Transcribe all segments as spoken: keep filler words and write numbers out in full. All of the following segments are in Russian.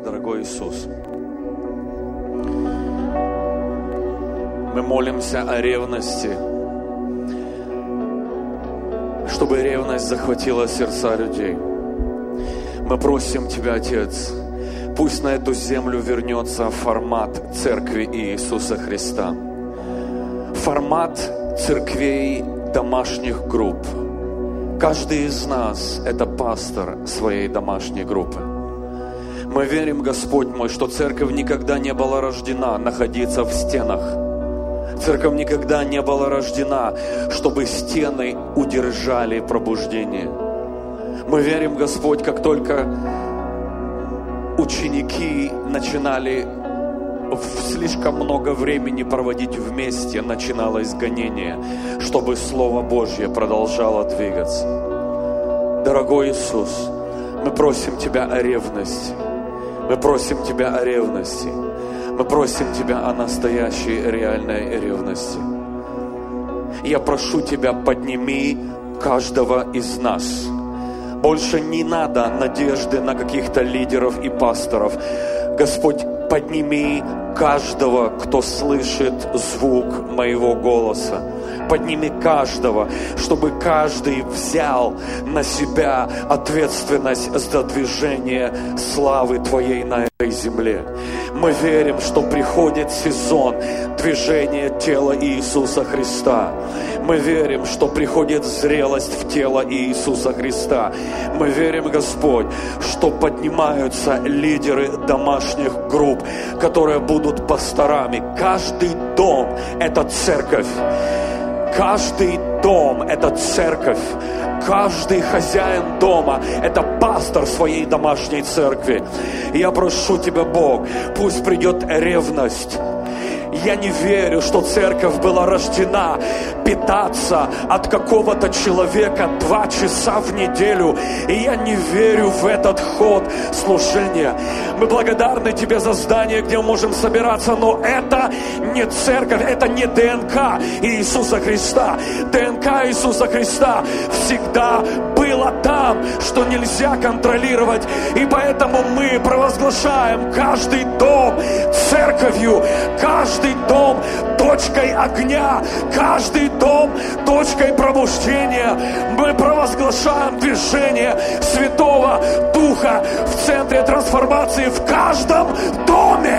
Дорогой Иисус, мы молимся о ревности, чтобы ревность захватила сердца людей. Мы просим Тебя, Отец, пусть на эту землю вернется формат Церкви Иисуса Христа. Формат церквей домашних групп. Каждый из нас – это пастор своей домашней группы. Мы верим, Господь мой, что церковь никогда не была рождена находиться в стенах. Церковь никогда не была рождена, чтобы стены удержали пробуждение. Мы верим, Господь, как только ученики начинали слишком много времени проводить вместе, начиналось гонение, чтобы Слово Божье продолжало двигаться. Дорогой Иисус, мы просим Тебя о ревности. Мы просим Тебя о ревности. Мы просим Тебя о настоящей, реальной ревности. Я прошу Тебя, подними каждого из нас. Больше не надо надежды на каких-то лидеров и пасторов. Господь, подними каждого, кто слышит звук моего голоса. Подними каждого, чтобы каждый взял на себя ответственность за движение славы Твоей на этой земле. Мы верим, что приходит сезон движения тела Иисуса Христа. Мы верим, что приходит зрелость в тело Иисуса Христа. Мы верим, Господь, что поднимаются лидеры домашних групп, которые будут пасторами. Каждый дом – это церковь. Каждый дом – это церковь. Каждый хозяин дома – это пастор своей домашней церкви. И я прошу Тебя, Бог, пусть придет ревность. Я не верю, что церковь была рождена питаться от какого-то человека два часа в неделю. И я не верю в этот ход служения. Мы благодарны Тебе за здание, где мы можем собираться, но это не церковь, это не ДНК Иисуса Христа. ДНК Иисуса Христа всегда было там, что нельзя контролировать. И поэтому мы провозглашаем каждый дом церковью, каждый дом точкой огня, каждый дом точкой пробуждения. Мы провозглашаем движение Святого Духа в центре трансформации в каждом доме.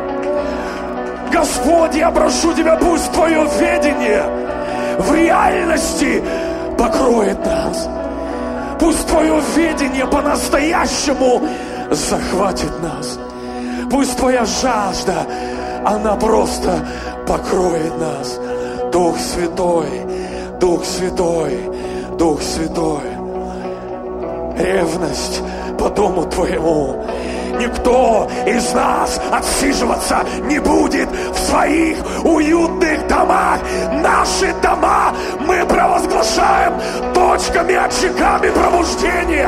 Господь, я прошу Тебя, пусть Твое ведение в реальности покроет нас. Пусть Твое видение по-настоящему захватит нас. Пусть Твоя жажда, она просто покроет нас. Дух Святой, Дух Святой, Дух Святой. Ревность по дому Твоему. Никто из нас отсиживаться не будет в своих уютных домах. Наши дома мы провозглашаем точками, очагами пробуждения.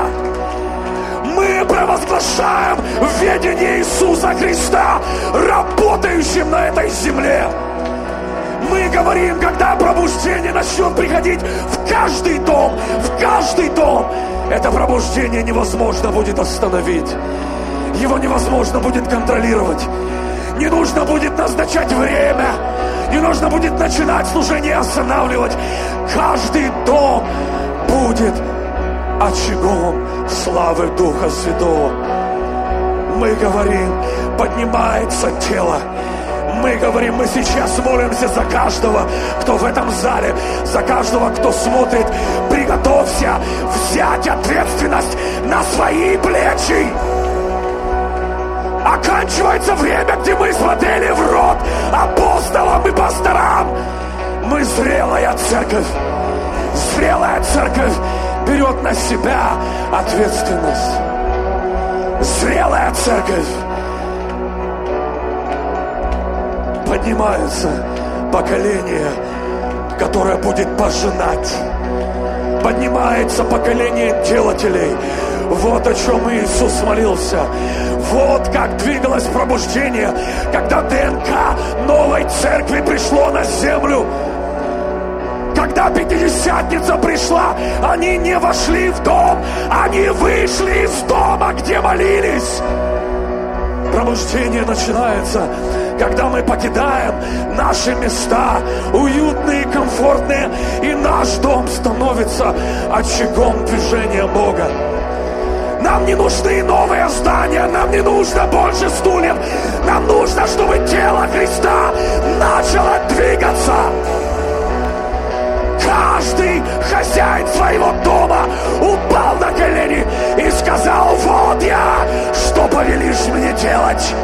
Мы провозглашаем видение Иисуса Христа, работающим на этой земле. Мы говорим, когда пробуждение начнет приходить в каждый дом, в каждый дом, это пробуждение невозможно будет остановить. Его невозможно будет контролировать. Не нужно будет назначать время. Не нужно будет начинать служение и останавливать. Каждый дом будет очагом славы Духа Святого. Мы говорим, поднимается тело. Мы говорим, мы сейчас молимся за каждого, кто в этом зале, за каждого, кто смотрит. Приготовься взять ответственность на свои плечи. Оканчивается время, где мы смотрели в рот апостолам и пасторам. Мы зрелая церковь. Зрелая церковь берет на себя ответственность. Зрелая церковь. Поднимается поколение, которое будет пожинать. Поднимается поколение делателей. Вот о чем Иисус молился. Вот как двигалось пробуждение, когда ДНК новой церкви пришло на землю. Когда Пятидесятница пришла, они не вошли в дом, они вышли из дома, где молились. Пробуждение начинается, когда мы покидаем наши места, уютные и комфортные, и наш дом становится очагом движения Бога. Нам не нужны новые здания, нам не нужно больше стульев, нам нужно, чтобы тело Христа начало двигаться. Каждый хозяин своего дома упал на колени и сказал: вот я, что повелишь мне делать.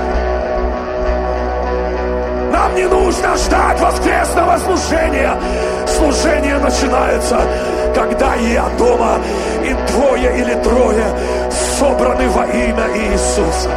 Нам не нужно ждать воскресного служения. Служение начинается, когда я дома, и двое или трое собраны во имя Иисуса.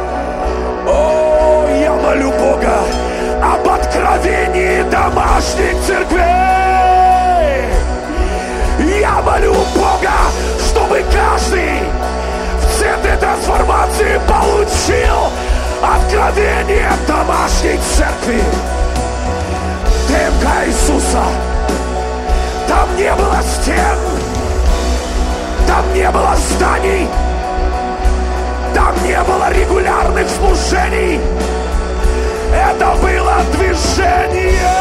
О, я молю Бога об откровении домашних церквей. Я молю Бога, чтобы каждый в центре трансформации получил откровение домашней церкви. ДНК Иисуса. Там не было стен, там не было зданий, там не было регулярных служений. Это было движение,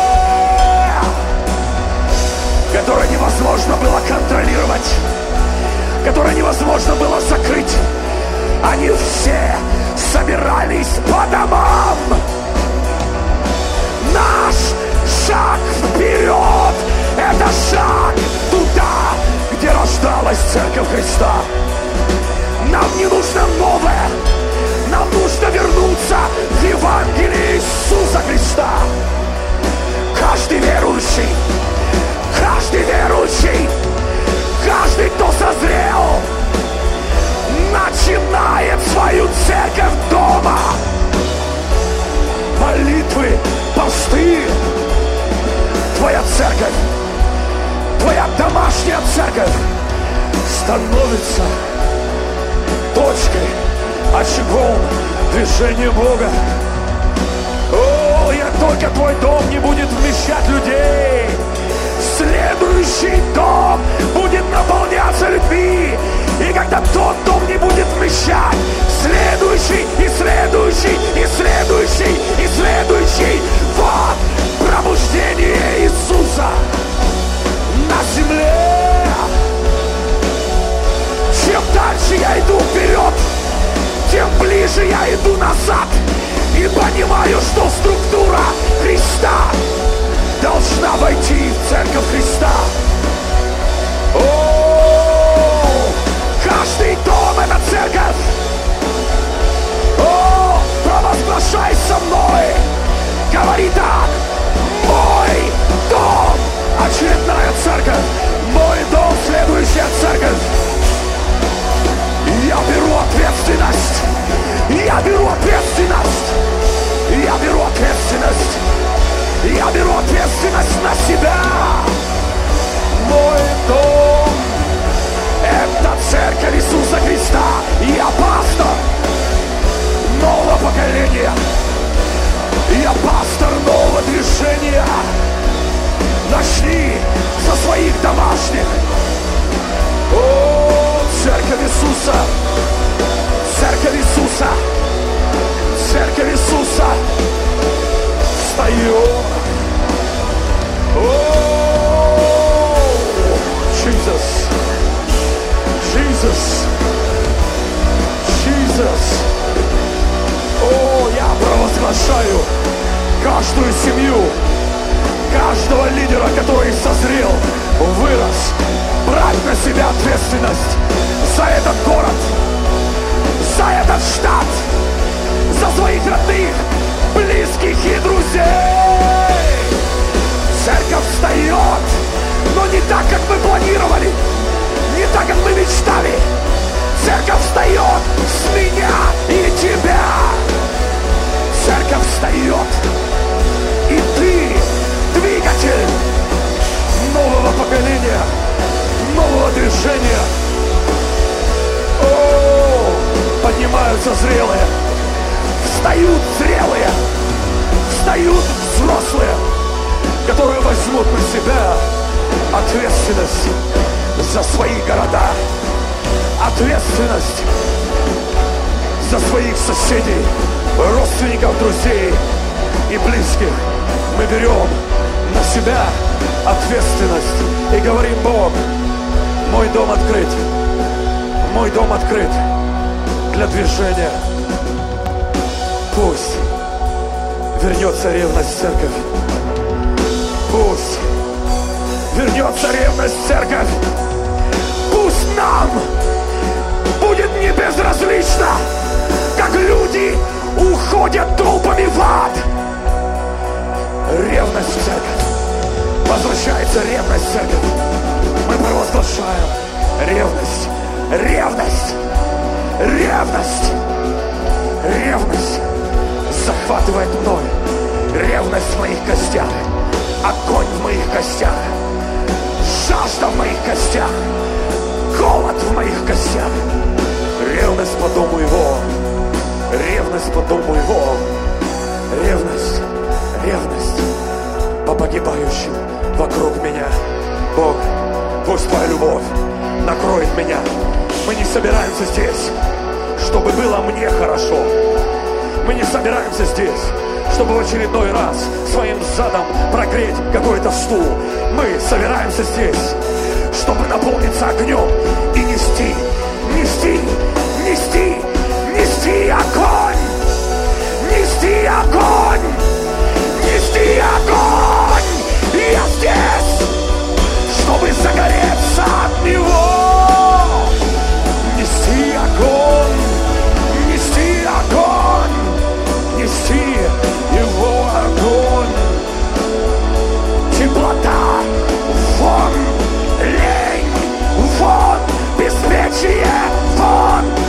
которое невозможно было контролировать, которое невозможно было закрыть. Они все собирались по домам. Наш шаг вперед — это шаг туда, где рождалась Церковь Христа. Нам не нужно новое, нам нужно вернуться в Евангелие Иисуса Христа. Каждый верующий, каждый верующий, каждый, кто созрел, начинает свою церковь дома. Молитвы, посты. Твоя церковь, твоя домашняя церковь становится точкой, очагом движения Бога. О, я только твой дом не будет вмещать людей. Следующий дом будет наполняться людьми. И когда тот дом не будет вмещать, следующий, и следующий, и следующий, и следующий. Вот пробуждение Иисуса на земле. Чем дальше я иду вперед, тем ближе я иду назад. И понимаю, что структура Христа должна войти в Церковь Христа. О, каждый дом — это церковь. О, провозглашай со мной. Говори так: мой дом — очередная церковь. Мой дом — следующая церковь. Я беру ответственность. Я беру ответственность. Я беру ответственность. Я беру ответственность на себя. Мой дом — это Церковь Иисуса Христа. Я пастор нового поколения. Я пастор нового движения. Начни со своих домашних. О, Церковь Иисуса. Церковь Иисуса. Церковь Иисуса встает. О, Jesus, Jesus, Jesus. О, я провозглашаю каждую семью, каждого лидера, который созрел, вырос, брать на себя ответственность за этот город, за этот штат, за своих родных, близких и друзей. Церковь встает, но не так, как мы планировали, не так, как мы мечтали. Церковь встает с меня и тебя. Церковь встает, и ты двигатель нового поколения, нового движения. О, поднимаются зрелые, встают зрелые, встают взрослые, которые возьмут на себя ответственность за свои города, ответственность за своих соседей, родственников, друзей и близких. Мы берем на себя ответственность и говорим: Бог, мой дом открыт, мой дом открыт для движения. Пусть вернется ревность в церковь. Пусть вернется ревность в церковь. Пусть нам будет не безразлично, как люди уходят трупами в ад. Ревность в церковь. Возвращается ревность в церковь. Мы провозглашаем ревность, ревность, ревность, ревность захватывает мной. Ревность в моих костях, огонь в моих костях, жажда в моих костях, голод в моих костях. Ревность по дому его, ревность по дому его, ревность, ревность по погибающим вокруг меня. Бог, пусть Твоя любовь накроет меня. Мы не собираемся здесь, чтобы было мне хорошо. Мы не собираемся здесь, чтобы в очередной раз своим задом прогреть какой-то стул. Мы собираемся здесь, чтобы наполниться огнем и нести, нести, нести, нести огонь, нести огонь, нести огонь. И я здесь, чтобы загореться от него. Нести огонь, нести огонь, нести его огонь. Теплота, вон, лень, вон, беспечие, вон.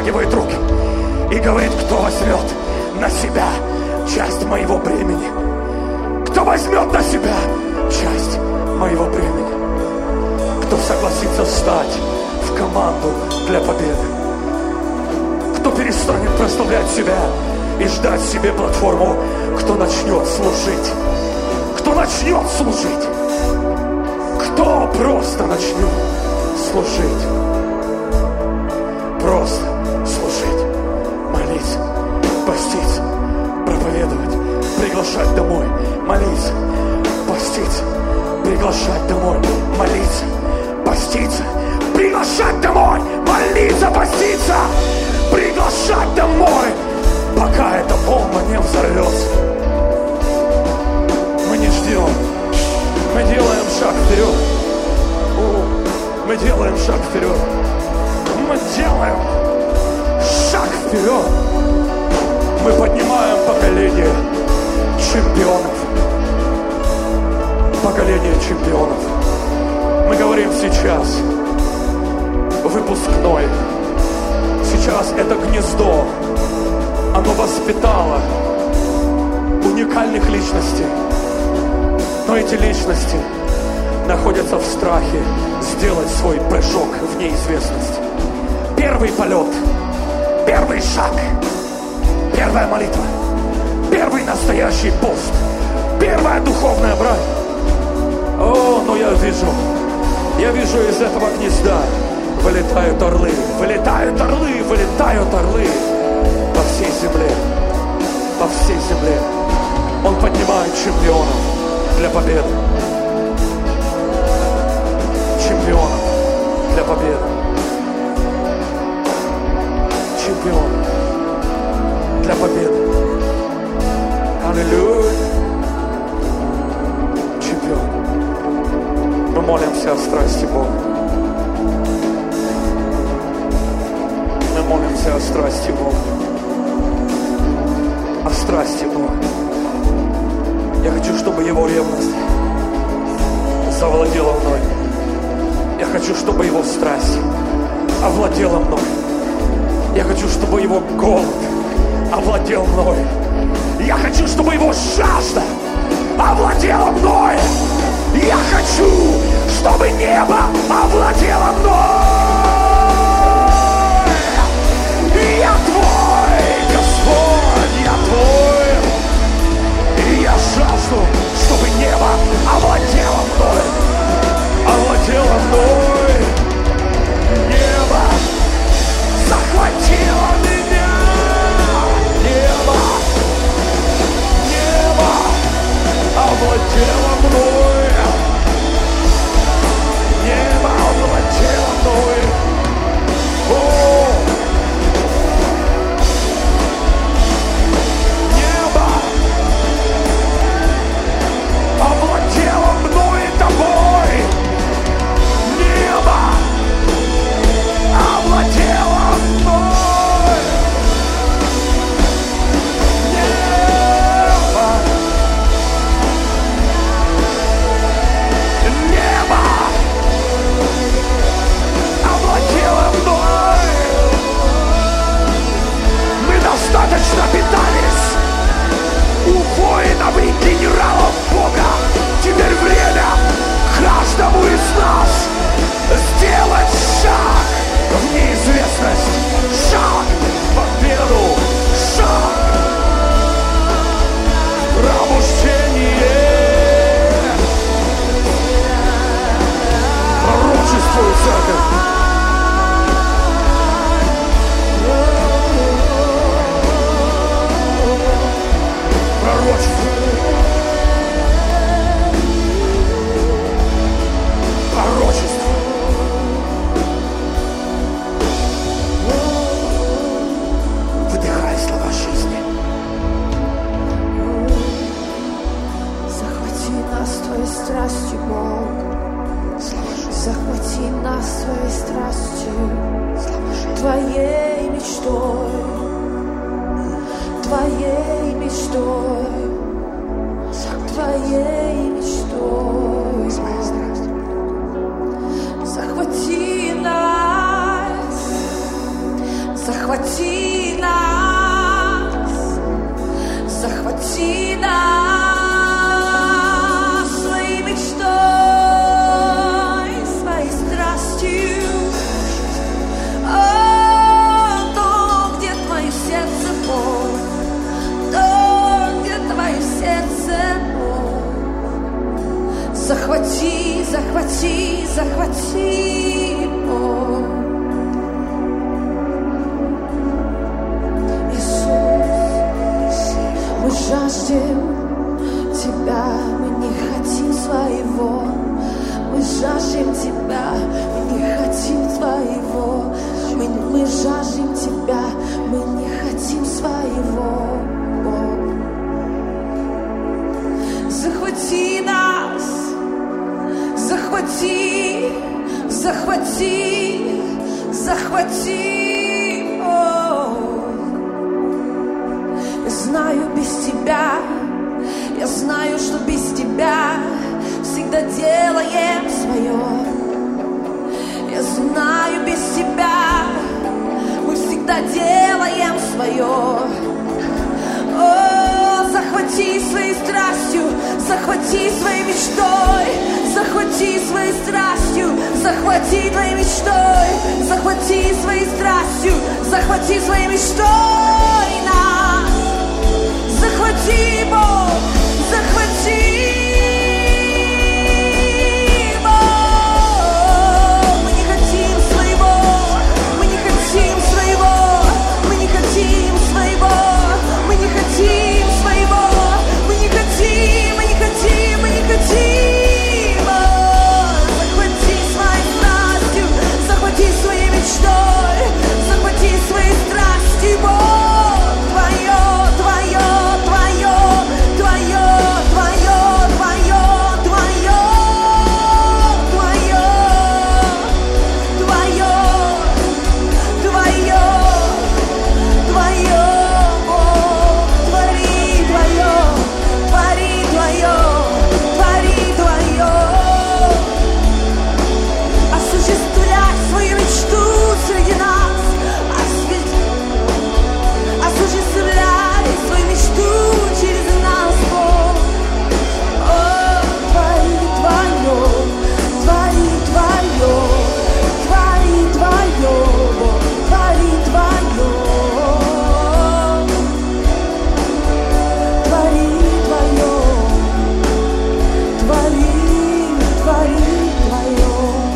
протягивает руки и говорит: кто возьмет на себя часть моего бремени? Кто возьмет на себя часть моего бремени? Кто согласится встать в команду для победы? Кто перестанет прославлять себя и ждать себе платформу? Кто начнет служить? Кто начнет служить? Кто просто начнет служить? Просто служить, молиться, поститься, проповедовать, приглашать домой, молиться, поститься, приглашать домой, молиться, поститься, приглашать домой, молиться, поститься, приглашать домой, пока эта бомба не взорвется. Мы не ждем, мы делаем шаг вперед. Мы делаем шаг вперед. Мы делаем шаг вперед. Мы поднимаем поколение чемпионов. Поколение чемпионов. Мы говорим сейчас выпускной. Сейчас это гнездо, оно воспитало уникальных личностей. Но эти личности находятся в страхе сделать свой прыжок в неизвестность. Первый полет, первый шаг, первая молитва, первый настоящий пост, первая духовная брань. О, но я вижу, я вижу из этого гнезда вылетают орлы, вылетают орлы, вылетают орлы по всей земле, по всей земле. Он поднимает чемпионов для победы. Чемпионов для победы. Чемпионов для победы. Аллилуйя. Чемпион. Мы молимся о страсти Бога. Мы молимся о страсти Бога. О страсти Бога. Я хочу, чтобы Его ревность завладела мной. Я хочу, чтобы Его страсть овладела мной. Я хочу, чтобы Его голод овладел мной. Я хочу, чтобы Его жажда овладела мной. Я хочу, чтобы небо овладело мной. Я Твой, Господь, я Твой. И я жажду, чтобы небо овладело мной. Овладело мной. Небо захватило меня. Небо, небо овладело мной. Небо овладело мной. О! Небо овладело мной и тобой. Небо овладело мной. Небо. Небо овладело мной. Мы достаточно питались у воинов и генералов Бога. Теперь время каждому из нас сделать шаг в неизвестность, шаг в победу, шаг в пробуждение. Пророчествуй, церковь. Пророчествуй. Пророчество. Выдыхай слова жизни. Захвати нас Твоей страстью, Бог. Захвати нас Твоей страстью, Твоей мечтой, Твоей мечтой, Твоей мечтой. Захвати нас, Захвати нас, захвати нас своей мечтой, своей страстью. О, то, где твое сердце боль, то, где твое сердце боль. Захвати, захвати, захвати, Бог. Мы жаждем Тебя, мы не хотим своего. Мы жаждем Тебя, мы не хотим своего. Мы, мы жаждем Тебя, мы не хотим своего. Бог. Захвати нас, захвати, захвати, захвати. Знаю без Тебя, я знаю, что без Тебя всегда делаем свое. Я знаю без Тебя мы всегда делаем свое. О, захвати своей страстью, захвати своей мечтой, захвати своей страстью, захвати твоей мечтой, захвати своей страстью, захвати своей мечтой нас. Захвати, Бог, захвати, Бог. Мы не хотим своего, мы не хотим своего, мы не хотим своего, мы не хотим своего, мы не хотим, мы не хотим, мы не хотим. Захвати своей страстью, захвати своей мечтой, захвати своей страстью, Бог, Твое, Твое. Твое, Твое, Твое, Твое, Твое, Твое, Твое, Твое, Твое, Бог, твори Твое, твори Твое, твори Твое. Осуществляй свою мечту среди нас, осуществляй свою мечту через нас, Бог. О, твори Твое, твори Твое, твори Твое, Бог, твори Твое, твори Твое, твори, твори Твое.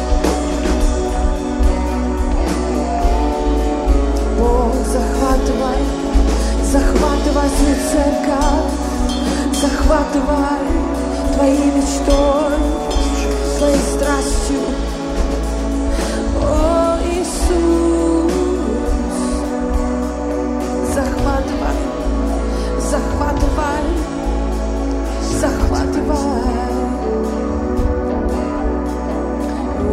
Бог, захватывай, захватывай свою церковь, захватывай Твоей мечтой, своей страстью. О, Иисус, захватывай, захватывай, захватывай. О,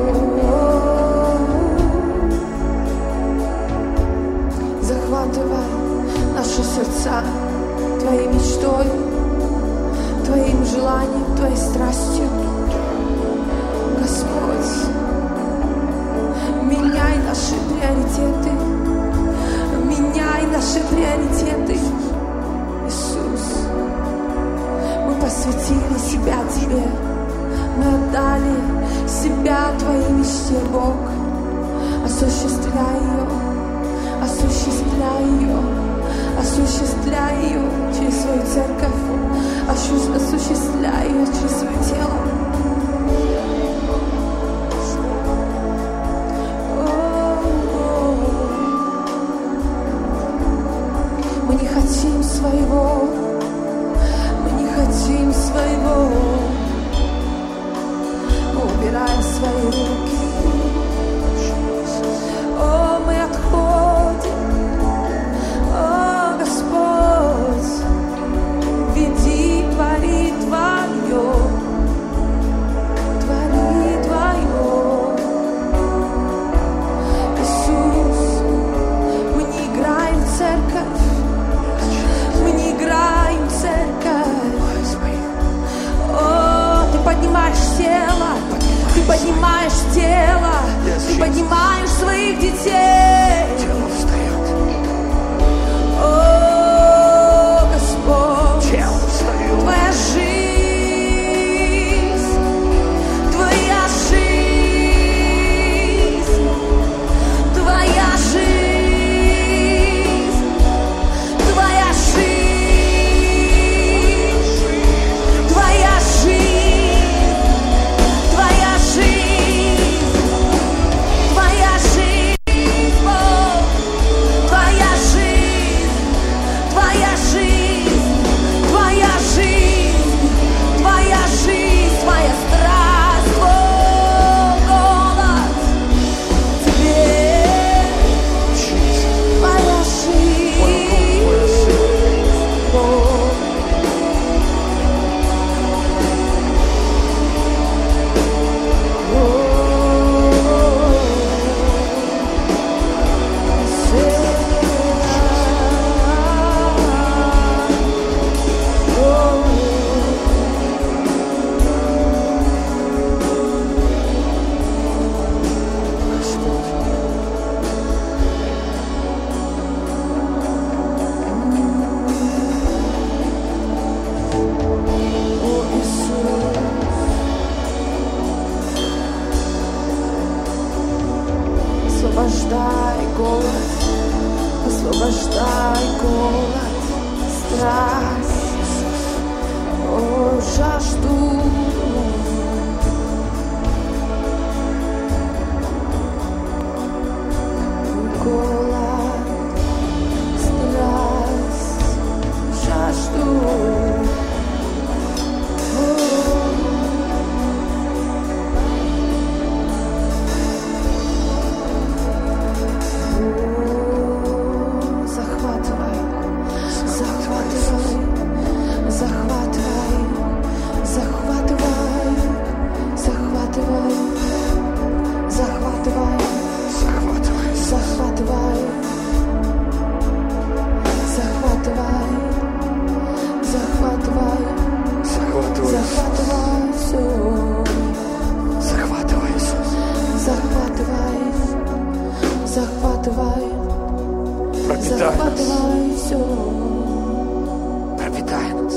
захватывай наши сердца Твоей мечтой, Твоим желанием, Твоей страстью. Господь, меняй наши приоритеты, меняй наши приоритеты. Иисус, мы посвятили себя Тебе, мы отдали себя Твоей мечте, Бог. Осуществляй ее, осуществляй ее, осуществляй ее через свою церковь, осуществляй ее через свое тело. Мы не хотим своего, мы не хотим своего, мы убираем свои руки. О, мы отходим. О, Господь, веди, твори Твое, твори Твое. Иисус, мы не играем в церковь, мы не играем в церковь. О, Ты поднимаешь тело, Ты поднимаешь тело, Ты поднимаешь своих детей. освобождай голод, страсть, о, жажду. Голод, страсть, жажду. Пропитай нас. Пропитай нас.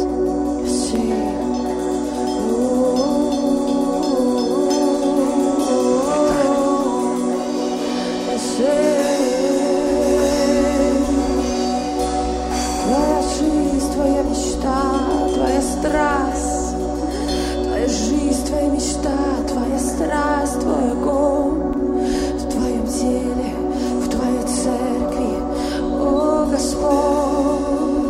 Твоя жизнь, твоя мечта, твоя страсть, твоя жизнь, твоя мечта, твоя страсть, твой огонь в твоем теле, в твоей церкви, о Господь.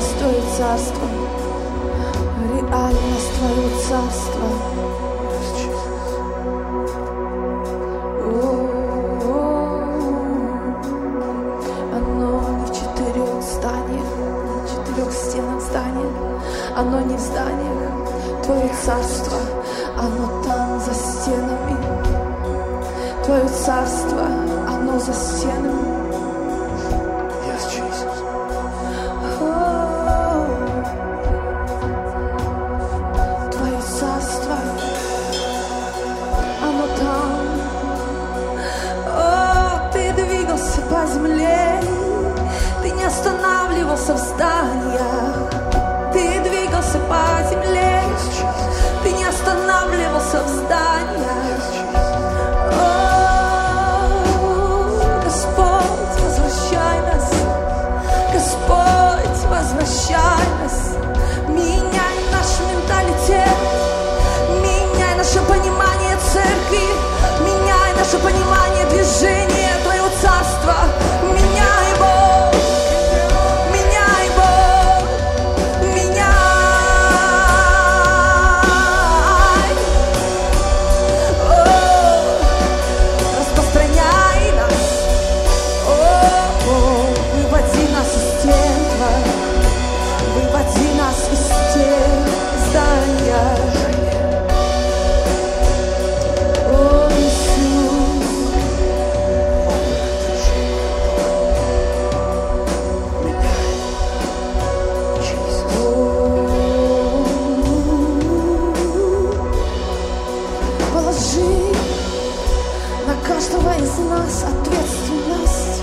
реальность Твое царство, реальность Твое царство. Оно не в четырех зданиях, не в четырех стенах здания, оно не в зданиях. Твое царство, оно там за стенами. Твое царство, оно за стенами. Yes, Jesus. Твое царство, оно там. О, ты двигался по земле, ты не останавливался в зданиях. Ты двигался по земле, ты не останавливался в зданиях. О, Господь, возвращай нас, Господь, возвращай нас. Меняй наш менталитет, меняй наше понимание церкви, меняй наше понимание движения Твоего царства. Меняй его, меняй его, меняй. О, распространяй нас, о, о, выводи нас из тен Твоих, выводи нас из тен здания. О, Иисус, положи на каждого из нас ответственность.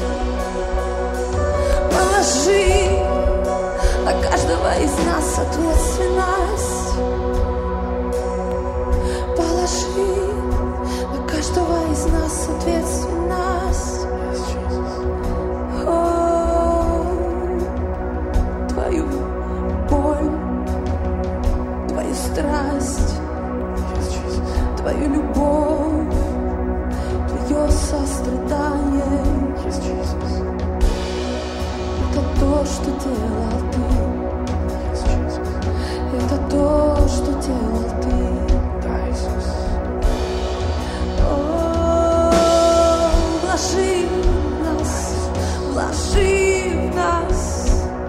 Положи на каждого из нас ответственность. Положи на каждого из нас ответственность. О, Твою боль, Твою страсть, Твою любовь, Твое сострадание. Это то, что делал Ты. Это то, что делал Ты. О, вложи в нас, вложи в нас.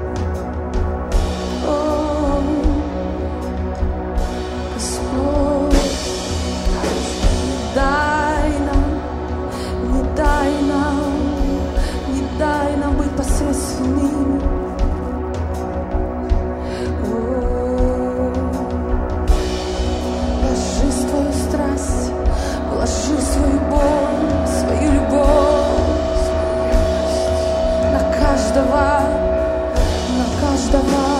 О, Господь, дай нам, не дай нам, не дай нам быть посредственными. О, вложи свою страсть, вложи свою боль, свою любовь на каждого, на каждого.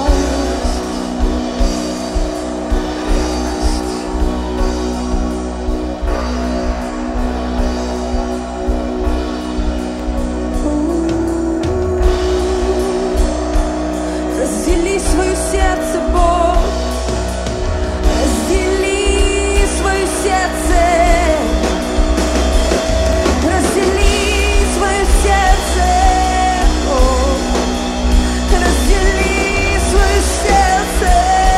Раздели свое сердце, Бог, раздели свое сердце, раздели свое сердце, Бог, раздели свое сердце,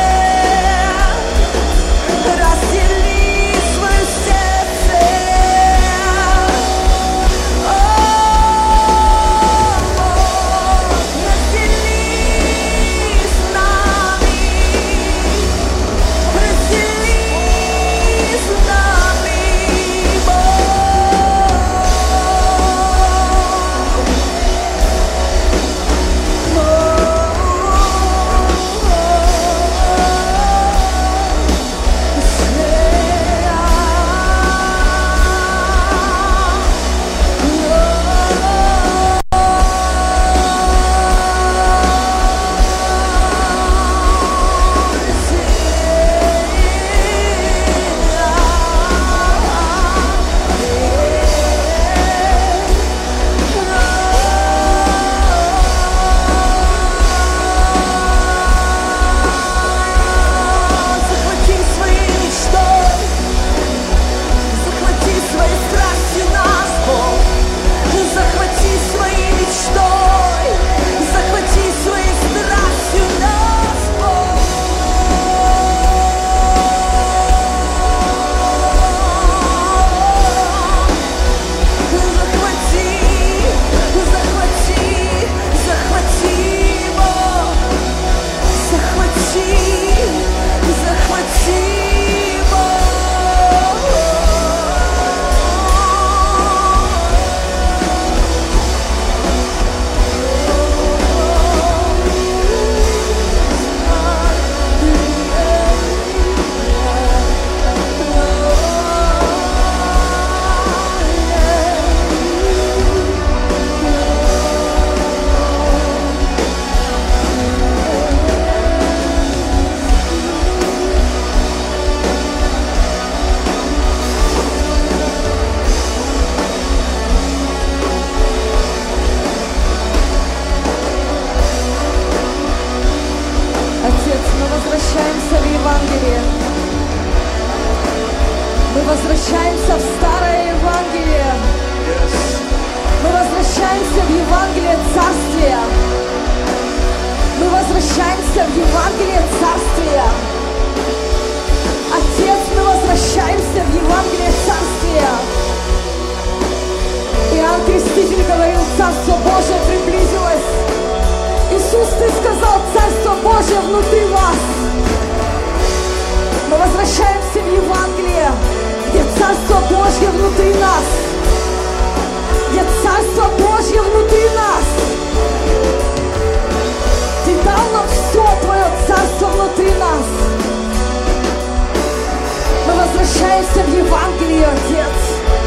раздели свое сердце. О, раздели с нами. Евангелие. Мы возвращаемся в старое Евангелие. Мы возвращаемся в Евангелие Царствия. Мы возвращаемся в Евангелие Царствия. Отец, мы возвращаемся в Евангелие Царствия. Иоанн Креститель говорил, Царство Божие приблизилось. Иисус, Ты сказал, Царство Божие внутри вас. Мы возвращаемся в Евангелие, где Царство Божье внутри нас. Где Царство Божье внутри нас. Ты дал нам все, Твое Царство внутри нас. Мы возвращаемся в Евангелие, Отец.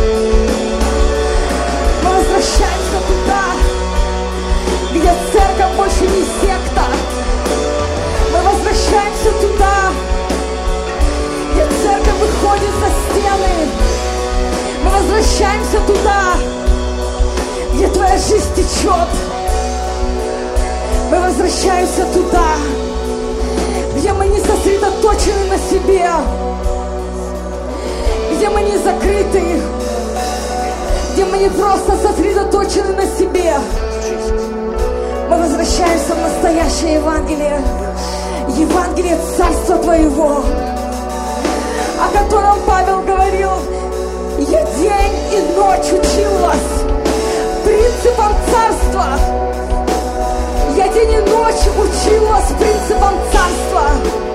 Мы возвращаемся туда, где церковь больше не секта. Мы возвращаемся туда, где церковь выходит за стены. Мы возвращаемся туда, где Твоя жизнь течет. Мы возвращаемся туда, где мы не сосредоточены на себе, где мы не закрыты, где мы не просто сосредоточены на себе. Мы возвращаемся в настоящее Евангелие, Евангелие Царства Твоего, о котором Павел говорил: «Я день и ночь учил вас принципам Царства». Я день и ночь учил вас принципам Царства.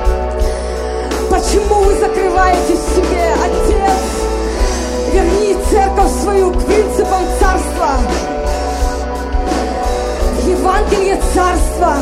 Почему вы закрываете в себе, Отец? Верни церковь свою к принципам Царства. Евангелие Царства.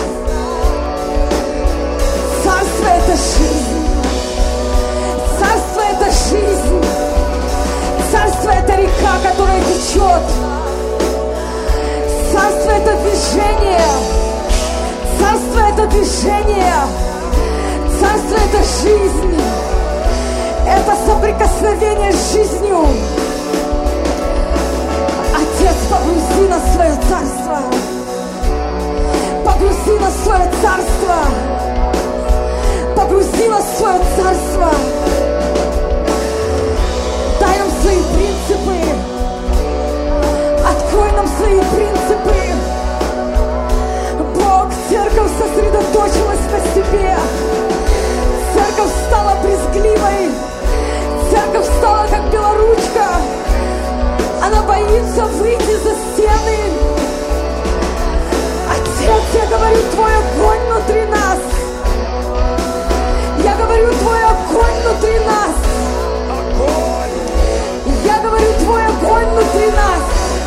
Царство — это жизнь. Царство — это жизнь. Царство — это река, которая течет. Царство — это движение. Царство — это движение. Царство — это жизнь. Это соприкосновение с жизнью. Отец, погрузи нас в свое царство. Погрузи нас в свое царство. Погрузи нас в свое царство. Дай нам свои принципы. Открой нам свои принципы. Бог, церковь сосредоточилась на себе. Церковь стала брезгливой. Церковь стала как белоручка. Она боится выйти за стены. Отец, я говорю, Твой огонь внутри нас. Я говорю, Твой огонь внутри нас. Я говорю, Твой огонь внутри нас.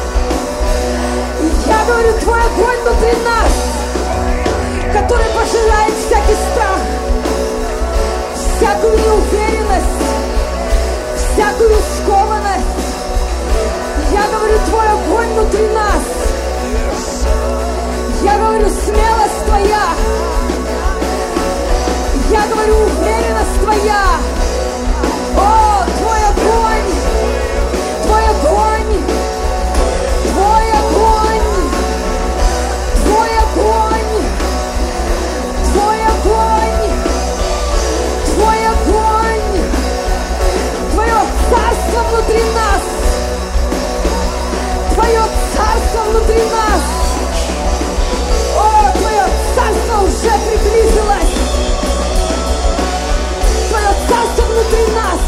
Я говорю, Твой огонь внутри нас, который пожирает всякий страх, всякую неуверенность, всякую скованность. Я говорю, Твой огонь внутри нас. Я говорю, смелость Твоя. Я говорю, уверенность Твоя. О, Твой огонь, Твой огонь, Твой огонь, Твой огонь, Твой огонь, Твой огонь, Твое царство внутри нас, Твое царство внутри нас. О, Твое царство уже приблизилось. Твое царство внутри нас.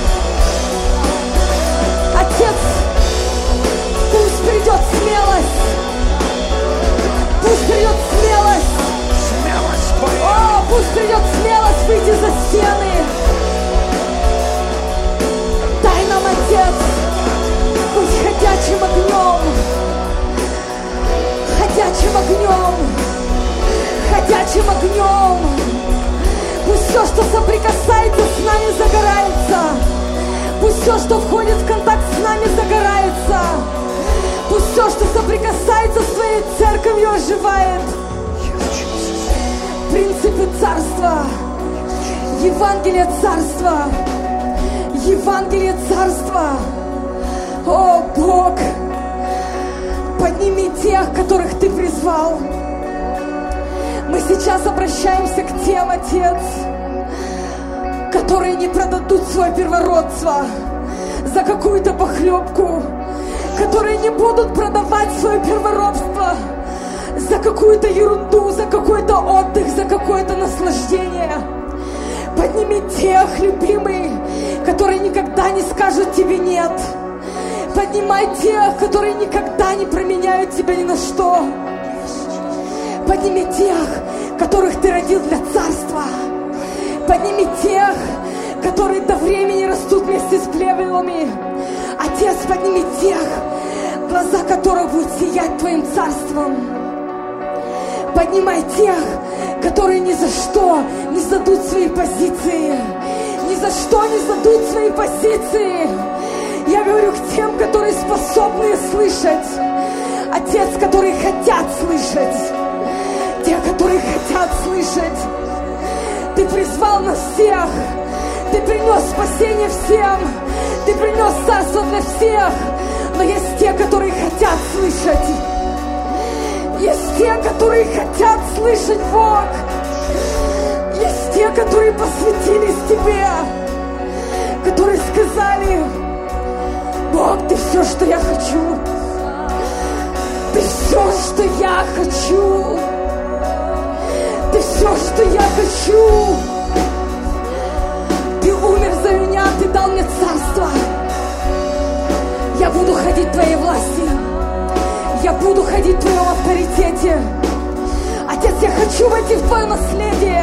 Отец, пусть придет смелость. Пусть придет смелость. О, пусть придет смелость выйти за стены. Дай нам, Отец, быть ходячим огнем. Ходячим огнем. Ходячим огнем. Пусть все, что соприкасается с нами, загорается. Пусть все, что входит в контакт с нами, загорается. Пусть все, что соприкасается с Твоей церковью, оживает. Принципы Царства. Евангелие Царства. Евангелие Царства. О, Бог, подними тех, которых Ты призвал. Мы сейчас обращаемся к тем, Отец, которые не продадут свое первородство за какую-то похлебку, которые не будут продавать свое первородство за какую-то ерунду, за какой-то отдых, за какое-то наслаждение. Подними тех, любимый, которые никогда не скажут тебе нет. Поднимай тех, которые никогда не променяют тебя ни на что. Подними тех, которых ты родил для царства. Подними тех, которые до времени растут вместе с плевелами. Отец, подними тех, глаза которых будут сиять твоим царством. Поднимай тех, которые ни за что не сдадут свои позиции. Ни за что не сдадут свои позиции. Я говорю к тем, которые способны слышать. Отец, которые хотят слышать. Те, которые хотят слышать. Ты призвал нас всех. Ты принес спасение всем. Ты принес царство для всех. Но есть те, которые хотят слышать. Есть те, которые хотят слышать, Бог. Есть те, которые посвятились Тебе. Которые сказали: Бог, Ты все, что я хочу. Ты все, что я хочу. Ты все, что я хочу. Ты умер за меня, Ты дал мне царство. Я буду ходить в Твоей власти. Я буду ходить в Твоем авторитете. Отец, я хочу войти в Твое наследие.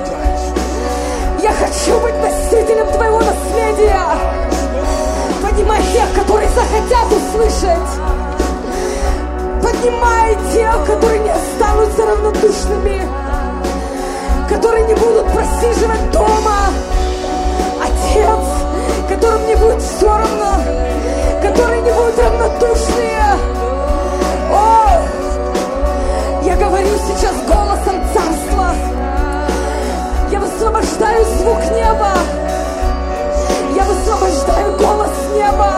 Я хочу быть носителем Твоего наследия. Поднимай тех, которые захотят услышать. Поднимай тех, которые не останутся равнодушными. Которые не будут просиживать дома. Отец, которым не будет все равно. Которые не будут равнодушные. О, я говорю сейчас голосом царства. Я высвобождаю звук неба. Я высвобождаю голос неба.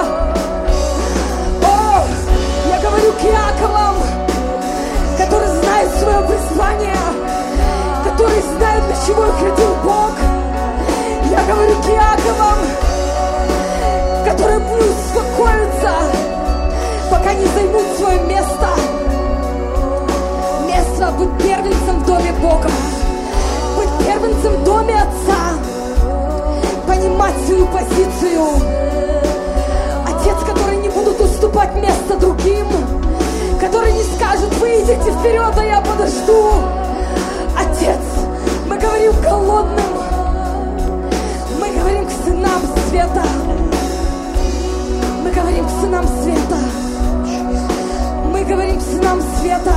О, я говорю к Иаковам, которые знают свое призвание, которые знают, для чего их родил Бог. Я говорю к Иаковам, которые будут успокоиться, пока не займут свое место. Место быть первенцем в доме Бога. Быть первенцем в доме Отца. Понимать свою позицию. Отец, которые не будут уступать место другим. Которые не скажут: вы идите вперед, а я подожду. Отец, мы говорим голодным. Мы говорим к сынам света. Мы говорим к сынам света. Мы говорим к сынам света.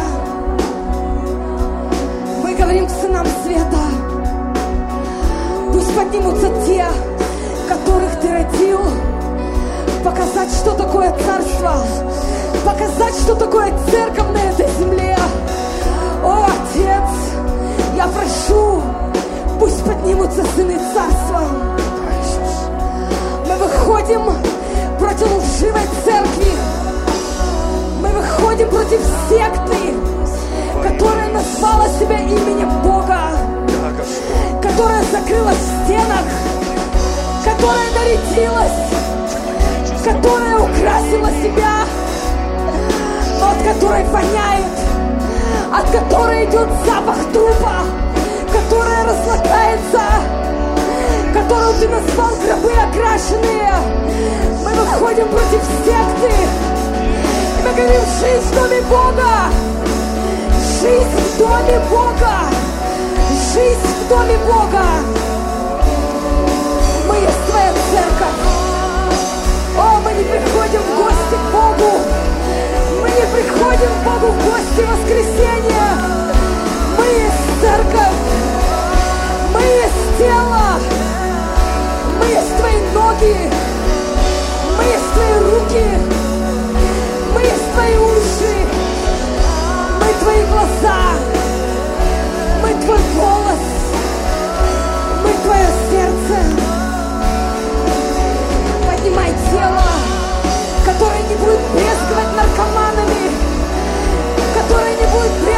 Мы говорим к сынам света. Пусть поднимутся те, которых Ты родил. Показать, что такое царство. Показать, что такое церковь на этой земле. О, Отец, я прошу, пусть поднимутся сыны царства. Мы выходим против лживой церкви. Мы выходим против секты, которая назвала себя именем Бога, которая закрылась в стенах, которая нарядилась, которая украсила себя, но от которой воняет, от которой идет запах трупа, которая разлагается, которую Ты назвал гробы окрашенные. Мы выходим против секты. Мы говорим: жизнь в доме Бога. Жизнь в доме Бога. Жизнь в доме Бога. Мы есть Твоя церковь. О, мы не приходим в гости к Богу. Мы не приходим к Богу в гости в воскресенье. Мы есть церковь. Мы есть тело. Мы есть Твои ноги. Мы есть Твои руки. Мы есть Твои уши. Мы Твои глаза. Мы Твой голос. Мы Твое сердце. Поднимай тело, которое не будет брезговать наркоманами, которое не будет брезговать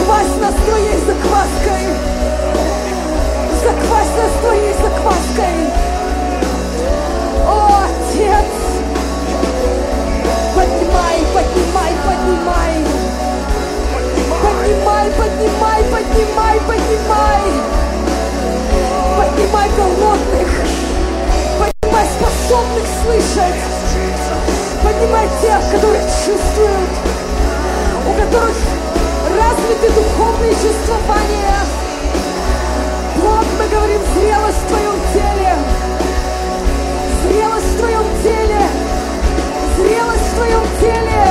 Заквась нас Твоей закваской. Заквась нас Твоей закваской. О, Отец, поднимай, поднимай, поднимай. Поднимай, поднимай, поднимай, поднимай. Поднимай голодных. Поднимай способных слышать. Поднимай тех, которые чувствуют, у которых развиты духовные чувствования. Бог, мы говорим, зрелость в Твоем теле. Зрелость в Твоем теле. Зрелость в Твоем теле.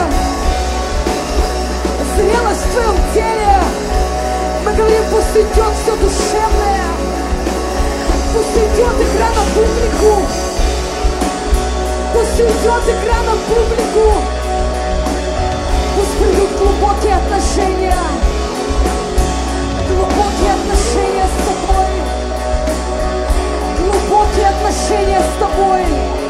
Зрелость в Твоем теле. Мы говорим, пусть идет все душевное. Пусть идет игра на публику. Пусть уйдет игра на публику. Пусть придут глубокие отношения. Глубокие отношения с Тобой. Глубокие отношения с Тобой.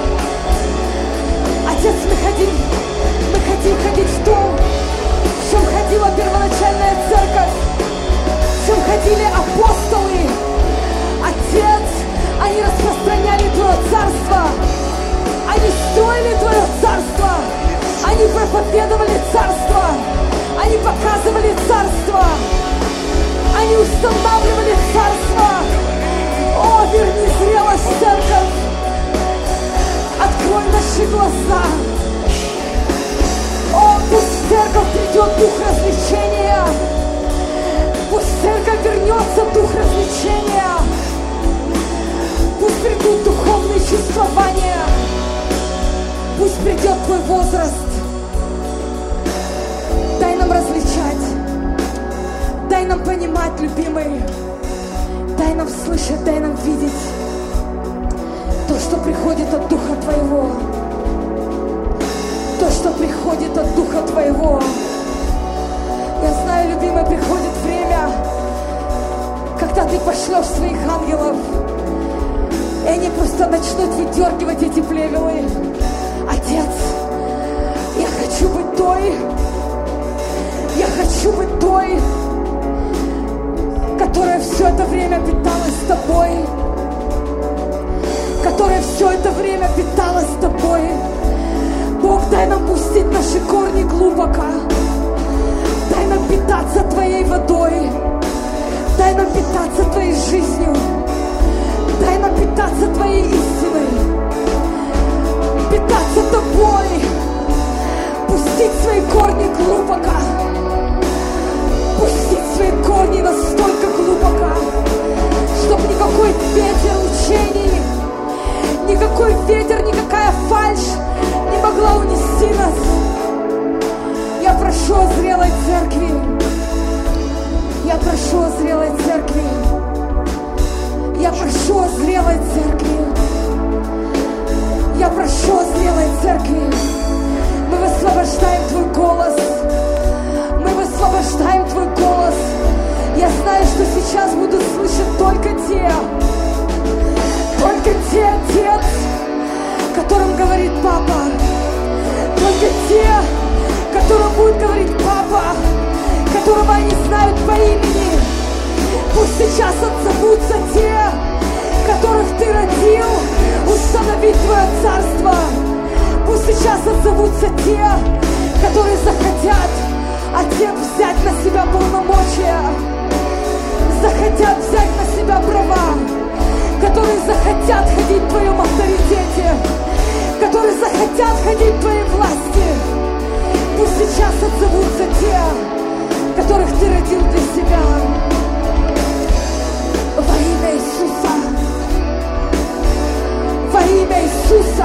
Отец, мы хотим, мы хотим ходить в том, в чем ходила первоначальная церковь, в чем ходили апостолы. Отец, они распространяли Твое царство. Они строили Твое царство. Они проповедовали царство. Они показывали царство. Они устанавливали царство. О, верни зрелость, церковь. Открой наши глаза. О, пусть в церковь придет дух развлечения. Пусть в церковь вернется дух развлечения. Пусть придут духовные чувствования. Пусть придет Твой возраст. Дай нам различать. Дай нам понимать, любимый. Дай нам слышать, дай нам видеть то, что приходит от Духа Твоего. То, что приходит от Духа Твоего. Я знаю, любимый, приходит время, когда Ты пошлешь своих ангелов, и они просто начнут выдергивать эти плевелы. Отец, я хочу быть той, я хочу быть той, которая все это время питалась Тобой, которая все это время питалась Тобой. Бог, дай нам пустить наши корни глубоко, дай нам питаться Твоей водой, дай нам питаться Твоей жизнью, дай нам питаться Твоей истиной. Питаться Тобой, пустить свои корни глубоко, пустить свои корни настолько глубоко, чтобы никакой ветер учений, никакой ветер, никакая фальшь не могла унести нас. Я прошу о зрелой церкви, я прошу о зрелой церкви, я прошу о зрелой церкви. Я прошу о зрелой церкви. Мы высвобождаем Твой голос. Мы высвобождаем Твой голос. Я знаю, что сейчас будут слышать только те, только те, Отец, которым говорит Папа. Только те, которым будет говорить Папа, которого они знают по имени. Пусть сейчас отзовутся те, которых Ты родил, установить Твое царство. Пусть сейчас отзовутся те, которые захотят, Отец, взять на себя полномочия, захотят взять на себя права, которые захотят ходить в Твоем авторитете, которые захотят ходить в Твоей власти. Пусть сейчас отзовутся те, которых Ты родил для себя. Во имя Иисуса. Во имя Иисуса.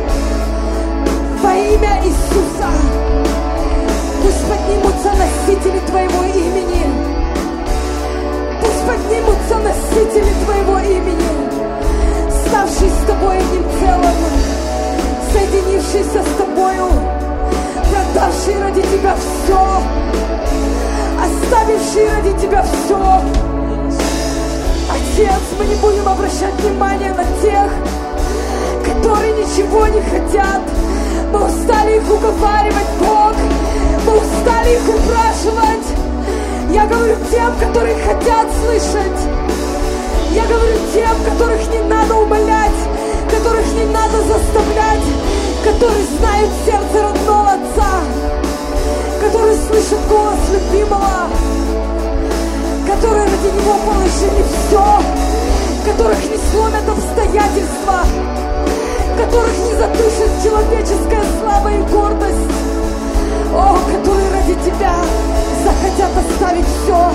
Во имя Иисуса. Пусть поднимутся носители Твоего имени. Пусть поднимутся носители Твоего имени, ставшие с Тобой одним целым, соединившиеся с Тобою, продавшие ради Тебя все, оставившие ради Тебя все. Отец, мы не будем обращать внимание на тех, которые ничего не хотят. Мы устали их уговаривать, Бог. Мы устали их упрашивать. Я говорю тем, которые хотят слышать. Я говорю тем, которых не надо умолять, которых не надо заставлять, которые знают сердце родного Отца, которые слышат голос любимого, которые ради Него положили все, которых не сломят обстоятельства, которых не задушит человеческая слава и гордость, о, которые ради Тебя захотят оставить все.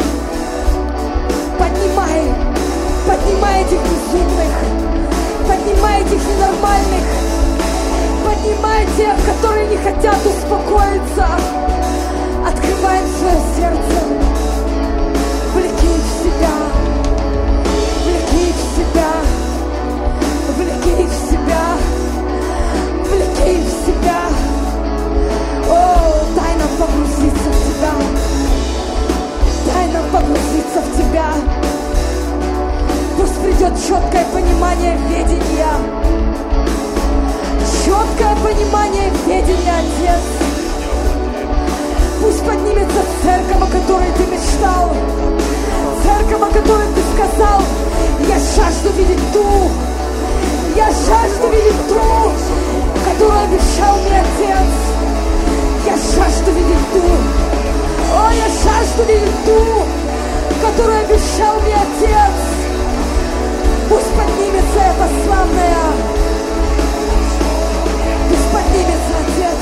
Поднимай, поднимай этих безумных, поднимай этих ненормальных, поднимай тех, которые не хотят успокоиться. Открываем свое сердце, влеки их в себя, влеки их в себя, влеки их в себя, влеки их в себя. О, дай нам погрузиться в Тебя, дай нам погрузиться в Тебя. Пусть придет четкое понимание ведения, четкое понимание ведения, Отец. Пусть поднимется церковь, о которой Ты мечтал, церковь, о которой Ты сказал: я жажду видеть ту, я жажду видеть ту, которую обещал мне Отец. Я жажду видеть ту, о, я жажду видеть ту, которую обещал мне Отец. Пусть поднимется эта славная, пусть поднимется, Отец.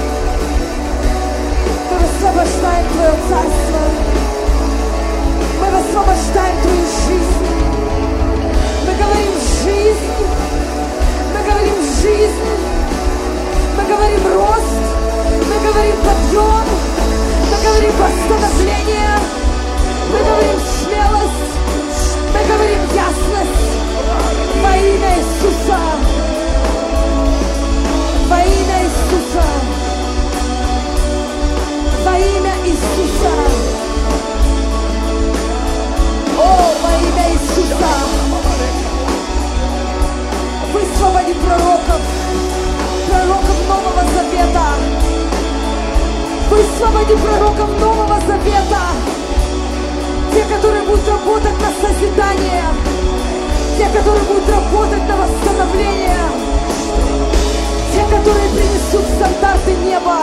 Мы высвобождаем Твое Царство, мы высвобождаем Твою жизнь. Мы говорим жизнь, мы говорим жизнь, мы говорим рост, мы говорим подъем, мы говорим восстановление, мы говорим смелость, мы говорим ясность во имя Иисуса, во имя Иисуса, во имя Иисуса, о, во имя Иисуса. Высвободи пророков, пророков Нового Завета, высвободи пророков Нового Завета, те, которые будут работать на созидание, те, которые будут работать на восстановление, те, которые принесут стандарты неба.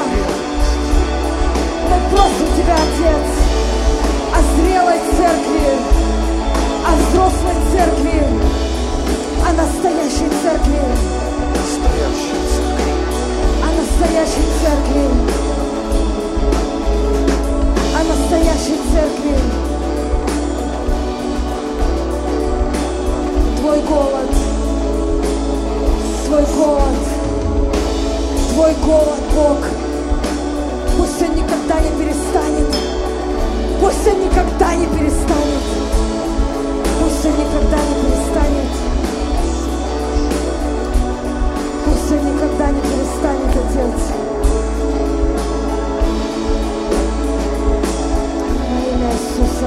Мы просим Тебя, Отец, о зрелой церкви, о взрослой церкви, о настоящей церкви, о настоящей церкви, о настоящей церкви. Твой голод, Твой голод, Твой голод, Бог, пусть он никогда не перестанет, пусть он никогда не перестанет, пусть он никогда не перестанет, пусть он никогда не перестанет, Отец. Во имя Иисуса.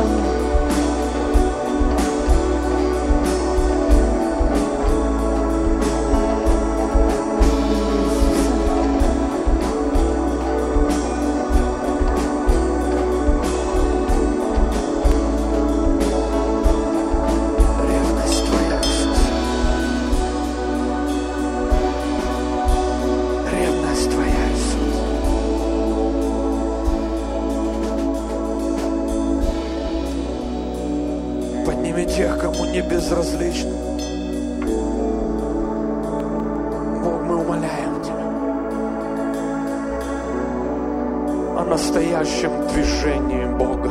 Тех, кому не безразлично. Бог, мы умоляем Тебя о настоящем движении Бога.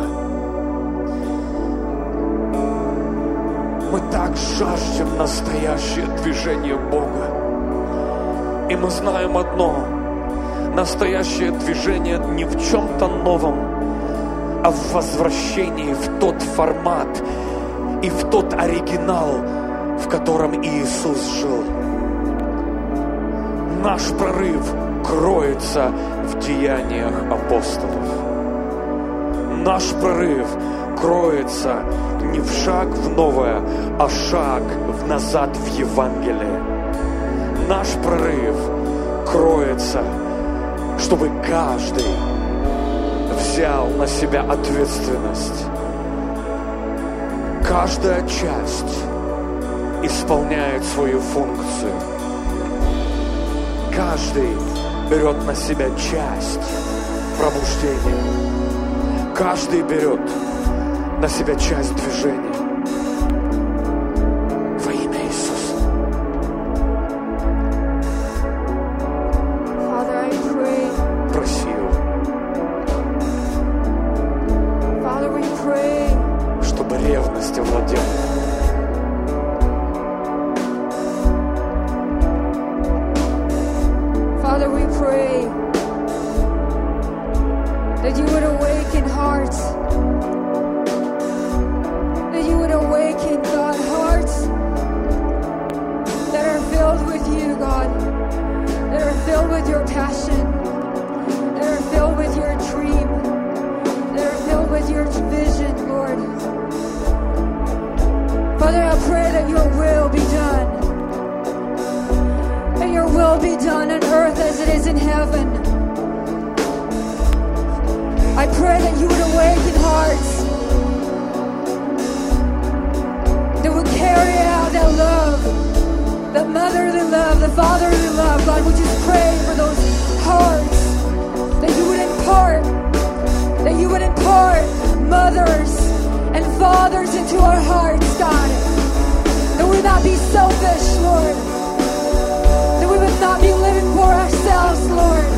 Мы так жаждем настоящее движение Бога. И мы знаем одно: настоящее движение не в чем-то новом, а в возвращении в тот формат и в тот оригинал, в котором Иисус жил. Наш прорыв кроется в деяниях апостолов. Наш прорыв кроется не в шаг в новое, а шаг в назад в Евангелие. Наш прорыв кроется, чтобы каждый взял на себя ответственность. Каждая часть исполняет свою функцию. Каждый берет на себя часть пробуждения. Каждый берет на себя часть движения. Во имя Иисуса. Father, I pray. Проси Его, Father, we pray. чтобы ревность овладела. Father, we pray that you would awaken hearts. That you would awaken, God, hearts that are filled with you, God. That are filled with your passion. That are filled with your dream. That are filled with your vision, Lord. Father, I pray that your will be done. That your will be done on earth as it is in heaven. I pray that you would awaken hearts that would carry out that love, that motherly love, the fatherly love. God, we just pray for those hearts that you would impart, that you would impart mothers and fathers into our hearts, God. That we would not be selfish, Lord. That we would not be living for ourselves, Lord.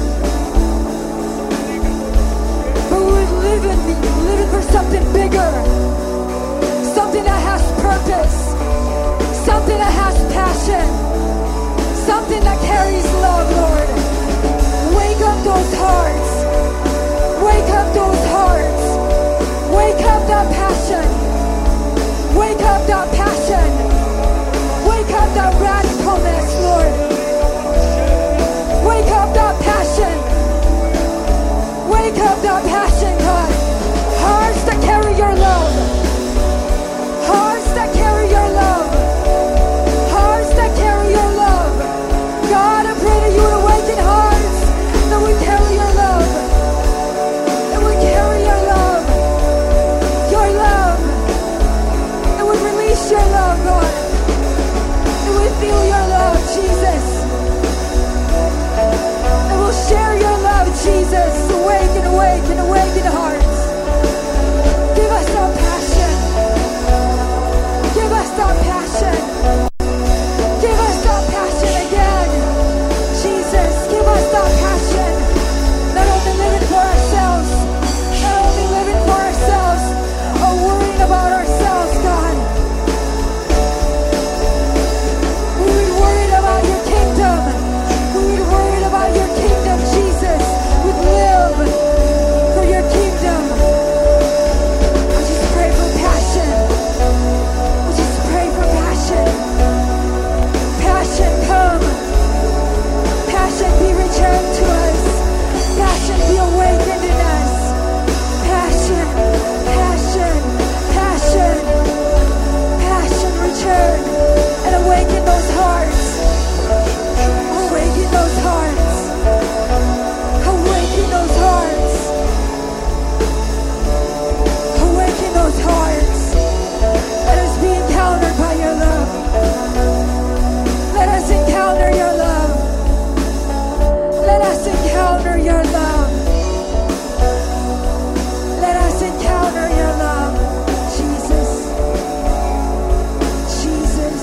But we would live in, living for something bigger. Something that has purpose. Something that has passion. Something that carries love, Lord. Wake up those hearts. Wake up those hearts. Wake up that passion. Wake up that passion. Wake up that radicalness, Lord. Wake up that passion. Wake up that passion, God. Hearts that carry your love. Hearts that carry your love. Hearts that carry your love. God, I pray that you would awaken hearts that would carry your love. That would carry your love. Your love. That would release your love, God. That would feel your love, Jesus. That will share your love, Jesus. Awaken, awaken, awaken hearts. Give us that passion. Give us that passion. Give us that passion again. Jesus, give us that passion. Not only living for ourselves, not only living for ourselves, or worrying about ourselves, God. We would worry about your kingdom. We would worry about your kingdom, Jesus. We'd live for your kingdom. We just pray for passion. We just pray for passion. Passion come. Passion be returned to us. Passion be awakened in us. Passion, passion, passion, passion return and awaken those hearts. Awaken those hearts. Awaken those hearts. Awaken those hearts. Let us be encountered by your love. Let us encounter your love. Let us encounter your love. Let us encounter your love. Jesus. Jesus.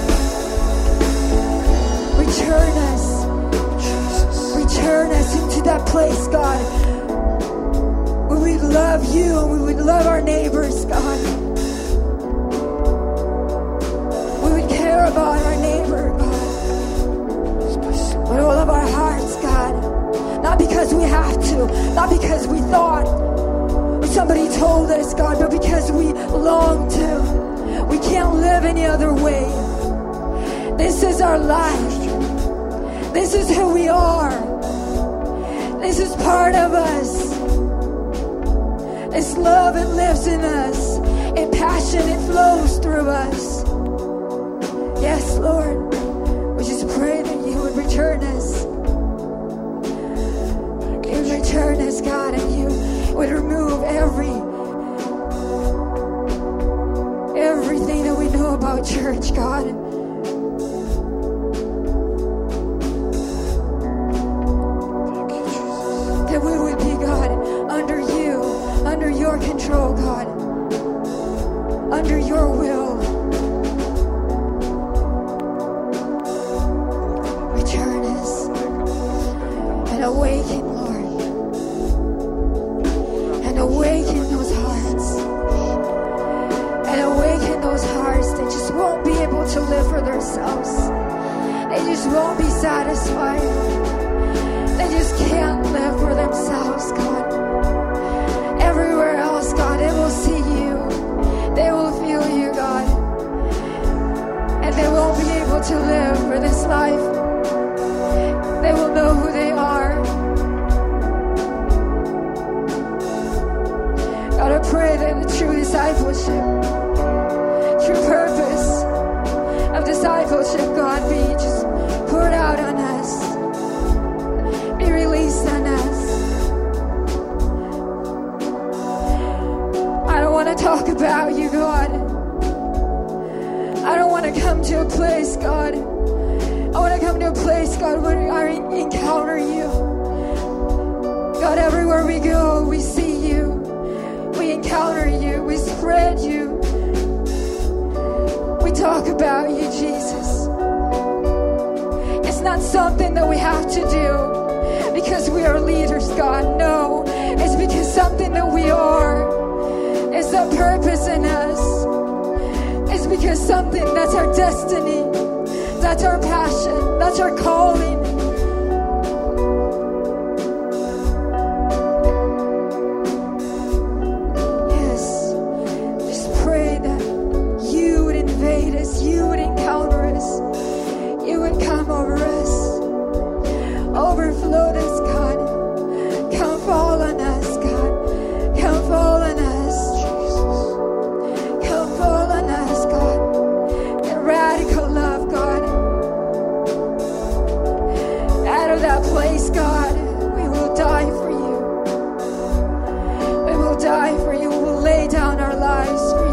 Return us. Return us into that place, God, where we love you and we would love our neighbors, God. We would care about our neighbor, God, with all of our hearts, God. Not because we have to, not because we thought or somebody told us, God, but because we long to. We can't live any other way. This is our life. This is who we are. This is part of us. It's love, it lives in us. In passion, it flows through us. Yes, Lord. We just pray that you would return us. You would return us, God, and you would every everything that we know about church, God. That we would be, God, under you, under your control, God, under your will. Return us and awaken, Lord, and awaken those hearts, and awaken those hearts that just won't be able to live for themselves. They just won't be satisfied. They just can't live for themselves, God. Everywhere else, God, they will see you. They will feel you, God. And they won't be able to live for this life. They will know who they are. God, I pray that the true discipleship, true purpose of discipleship, God, be just poured out on us. Be released on us. I don't want to talk about you, God. I don't want to come to a place, God. I want to come to a place, God, where I encounter you. God, everywhere we go, we see you. We encounter you. We spread you. We talk about you, Jesus. It's not something that we have to do because we are leaders, God. No, it's because something that we are. It's a purpose in us. It's because something that's our destiny. That's our passion. That's our calling. Yes, just pray that you would invade us. You would encounter us. You would come over us. Overflow us, God. Come fall on us, God. Come fall on us. Come fall on us, God. In radical love, God. Out of that place, God, we will die for you. We will die for you. We will lay down our lives for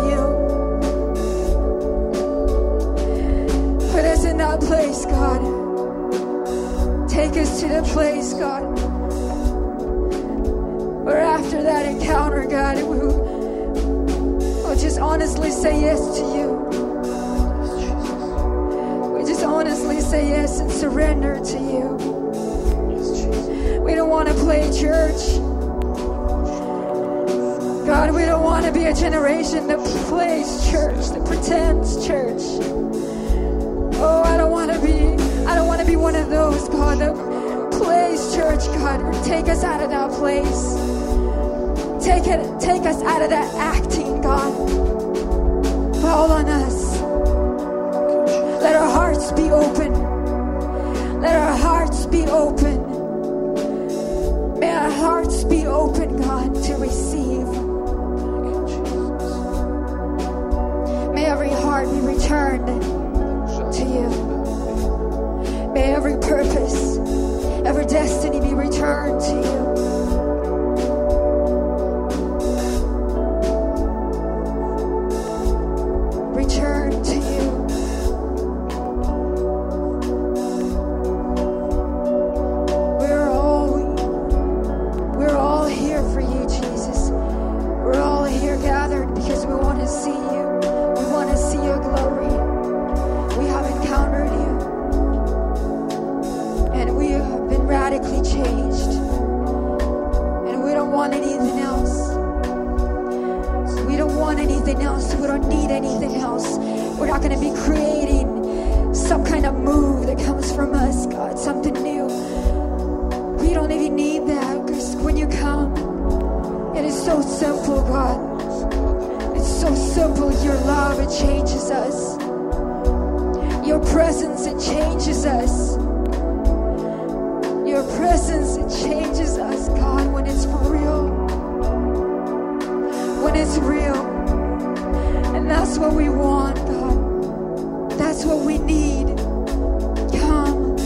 you. Put us in that place, God. Take us to the place, God, where after that encounter, God, we will just honestly say yes to you. We just honestly say yes and surrender to you. We don't want to play church. God, we don't want to be a generation that plays church, that pretends church. Oh, I don't want to be I don't want to be one of those, God, that plays church, God. Take us out of that place. Take it, take us out of that acting, God. Fall on us. Let our hearts be open. Let our hearts be open. May our hearts be open, God, to receive. May every heart be returned to you. May every purpose, every destiny be returned to you. Return to you. We're all, we're all here for you, Jesus. We're all here gathered because we want to see you. We want to see your glory. We have encountered you. Radically changed, and we don't want anything else. We don't want anything else. We don't need anything else. We're not going to be creating some kind of move that comes from us, God, something new. We don't even need that, because when you come, it is so simple, God. It's so simple. Your love, it changes us. Your presence, it changes us. Your presence, it changes us, God, when it's for real. When it's real. And that's what we want, God. That's what we need. Come.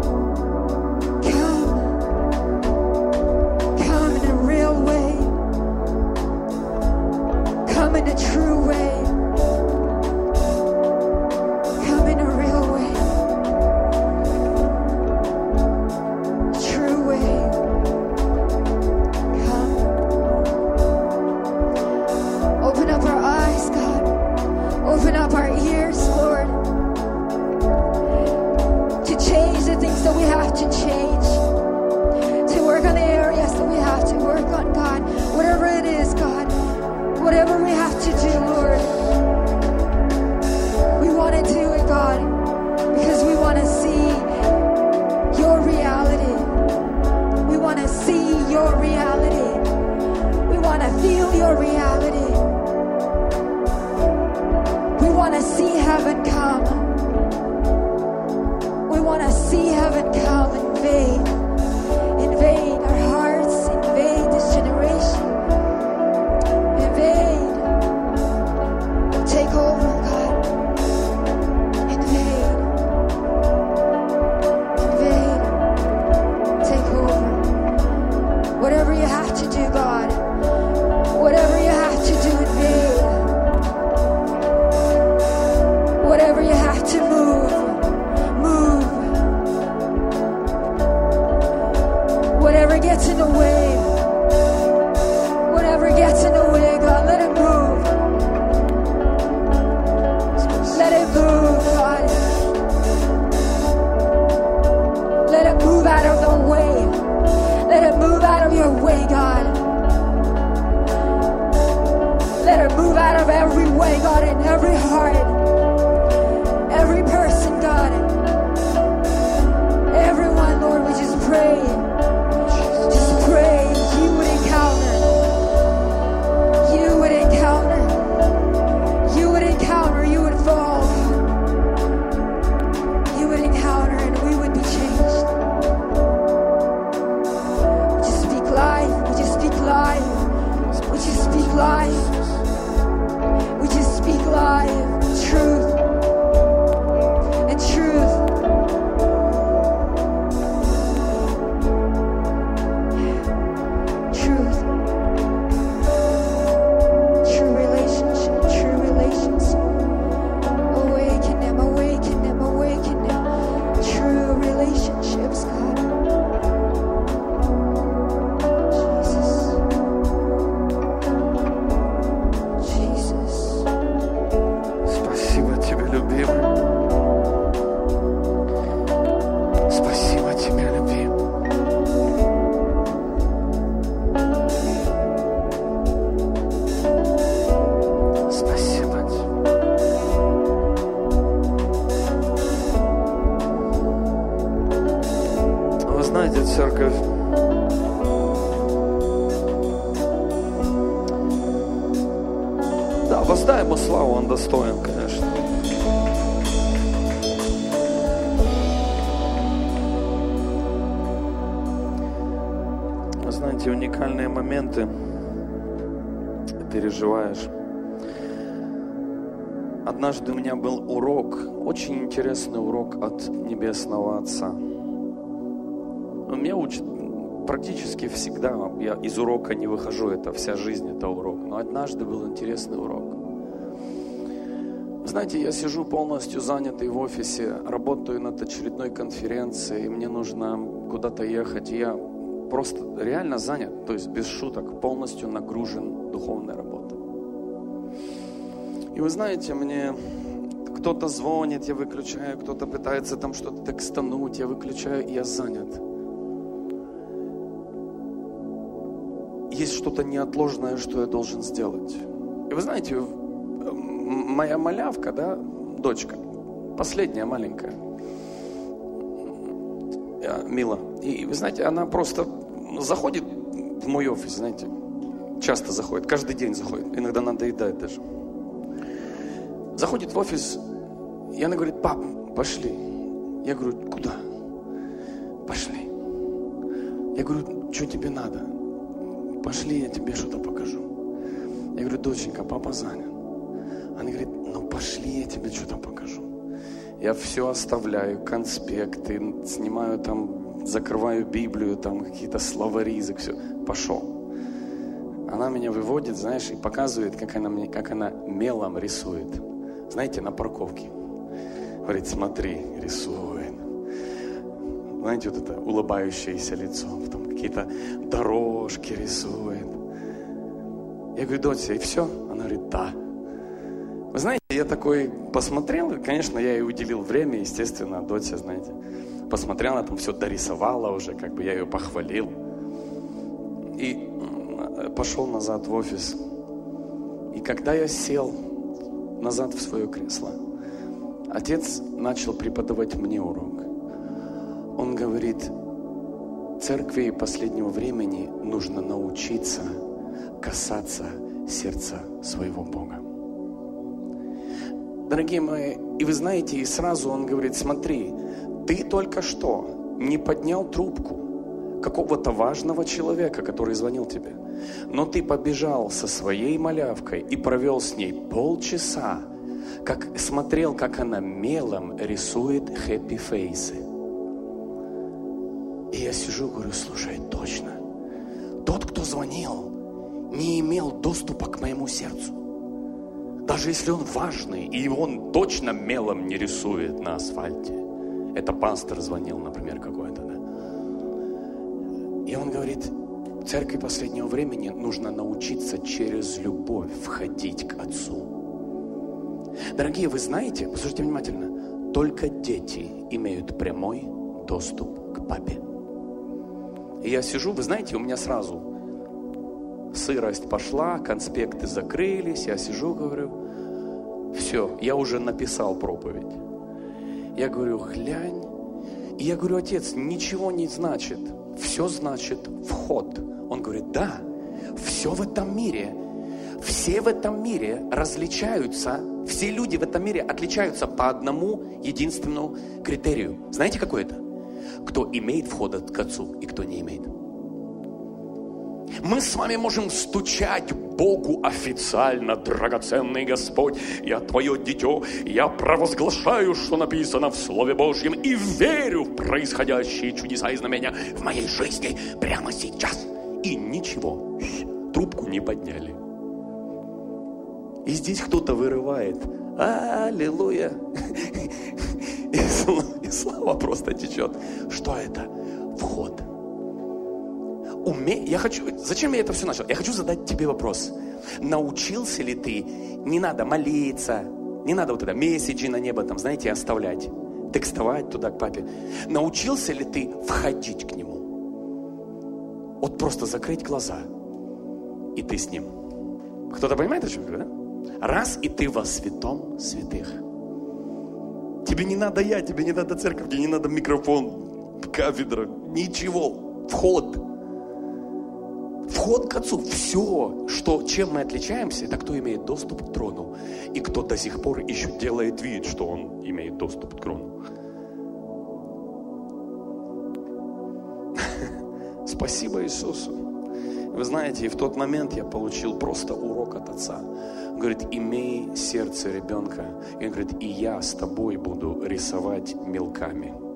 Come. Come in a real way. see heaven come, invade, invade our hearts, invade this generation, invade, take over, God, invade, invade, take over. Whatever you have to do, God, whatever you have to do, invade. Whatever you have to move, move. Whatever gets in the way, whatever gets in the way, God, let it move. Let it move, God. Let it move out of the way. Let it move out of your way, God. Let it move out of every way, God, in every heart. Every person, God, everyone, Lord, we just pray, just pray you would encounter, you would encounter, you would encounter, you would fall, you would encounter, and we would be changed. We just speak life, we just speak life, we just speak life, we just speak life, truth. Truth. Truth. True relationship. True relations. Awaken them. Awaken them. Awaken them. True relationships, God. Jesus. Jesus. Спасибо тебе, любимый. Спасибо тебе, любимый. Спасибо тебе. Вы знаете, церковь, да, воздай ему славу, он достоин, конечно. Знаете, уникальные моменты переживаешь. Однажды у меня был урок, очень интересный урок от Небесного Отца. Он меня учит практически всегда. Я из урока не выхожу, это вся жизнь, это урок. Но однажды был интересный урок. Знаете, я сижу полностью занятый в офисе, работаю над очередной конференцией, и мне нужно куда-то ехать, и я просто реально занят, то есть без шуток, полностью нагружен духовной работой. И вы знаете, мне кто-то звонит, я выключаю, кто-то пытается там что-то текстануть, я выключаю, и я занят. Есть что-то неотложное, что я должен сделать. И вы знаете, моя малявка, да, дочка, последняя маленькая, Мила. И вы знаете, она просто заходит в мой офис, знаете, часто заходит, каждый день заходит, иногда надоедает даже. Заходит в офис, и она говорит: пап, пошли. Я говорю: куда? Пошли. Я говорю: что тебе надо? Пошли, я тебе что-то покажу. Я говорю: доченька, папа занят. Она говорит: ну пошли, я тебе что-то покажу. Я все оставляю, конспекты, снимаю там, закрываю Библию, там какие-то словари, все. Пошел. Она меня выводит, знаешь, и показывает, как она, мне, как она мелом рисует. Знаете, на парковке. Говорит: смотри, рисует. Знаете, вот это улыбающееся лицо, потом какие-то дорожки рисует. Я говорю: Дося, и все? Она говорит: да. Вы знаете, я такой посмотрел, конечно, я ей уделил время, естественно, Дося, знаете, посмотрела, там все дорисовала уже, как бы я ее похвалил. И пошел назад в офис. И когда я сел назад в свое кресло, отец начал преподавать мне урок. Он говорит: церкви последнего времени нужно научиться касаться сердца своего Бога. Дорогие мои, и вы знаете, и сразу он говорит: смотри, Ты только что не поднял трубку какого-то важного человека, который звонил тебе. Но ты побежал со своей малявкой и провел с ней полчаса, как смотрел, как она мелом рисует хэппи-фейсы. И я сижу и говорю, слушай, точно. Тот, кто звонил, не имел доступа к моему сердцу. Даже если он важный, и он точно мелом не рисует на асфальте. Это пастор звонил, например, какой-то, да. И он говорит, церкви последнего времени нужно научиться через любовь входить к Отцу. Дорогие, вы знаете, послушайте внимательно, только дети имеют прямой доступ к папе. И я сижу, вы знаете, у меня сразу сырость пошла, конспекты закрылись, я сижу, говорю, все, я уже написал проповедь. Я говорю, глянь. И я говорю, отец, ничего не значит. Все значит вход. Он говорит, да, все в этом мире, все в этом мире различаются, все люди в этом мире отличаются по одному единственному критерию. Знаете, какой это? Кто имеет вход к Отцу и кто не имеет. Мы с вами можем стучать Богу официально, драгоценный Господь, я твое дитё, я провозглашаю, что написано в Слове Божьем, и верю в происходящие чудеса и знамения в моей жизни прямо сейчас. И ничего, трубку не подняли. И здесь кто-то вырывает, аллилуйя, и слава просто течет. Что это? Вход. Уме... Я хочу... Зачем я это все начал? Я хочу задать тебе вопрос. Научился ли ты, не надо молиться, не надо вот это месседжи на небо, там, знаете, оставлять, текстовать туда к папе. Научился ли ты входить к нему? Вот просто закрыть глаза, и ты с ним. Кто-то понимает, о чем я говорю, да? Раз, и ты во святом святых. Тебе не надо я, тебе не надо церковь, тебе не надо микрофон, кафедра, ничего. Вход. Вход к Отцу. Все, что, чем мы отличаемся, это кто имеет доступ к трону. И кто до сих пор еще делает вид, что он имеет доступ к трону. Спасибо Иисусу. Вы знаете, и в тот момент я получил просто урок от Отца. Он говорит, имей сердце ребенка. И он говорит, и я с тобой буду рисовать мелками.